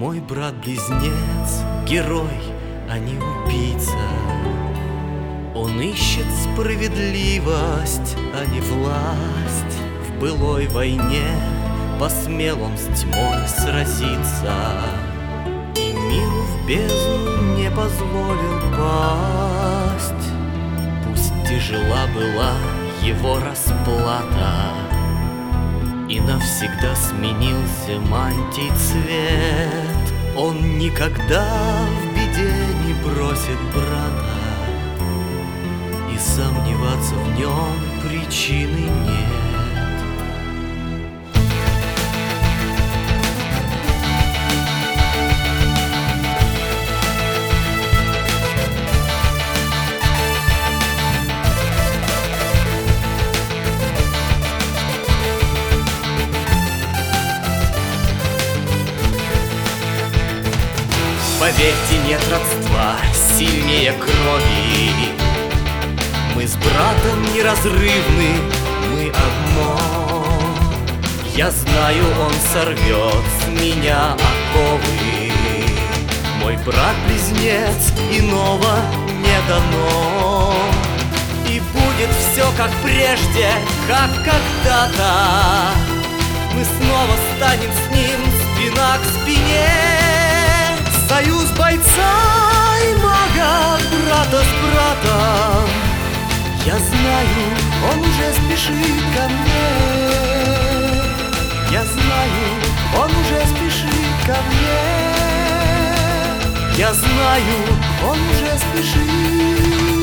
Мой брат-близнец, герой, а не убийца. Он ищет справедливость, а не власть. В былой войне посмел он с тьмой сразиться, и миру в бездну не позволил пасть. Пусть тяжела была его расплата, и навсегда сменился мантий цвет. Он никогда в беде не бросит брата, и сомневаться в нем причины нет. Поверьте, нет родства сильнее крови. Мы с братом неразрывны, мы одно. Я знаю, он сорвет с меня оковы. Мой брат-близнец, иного не дано. И будет все как прежде, как когда-то. Мы снова станем с ним спина к спине. Союз бойца и мага, брата с братом. Я знаю, он уже спешит ко мне. Я знаю, он уже спешит ко мне. Я знаю, он уже спешит.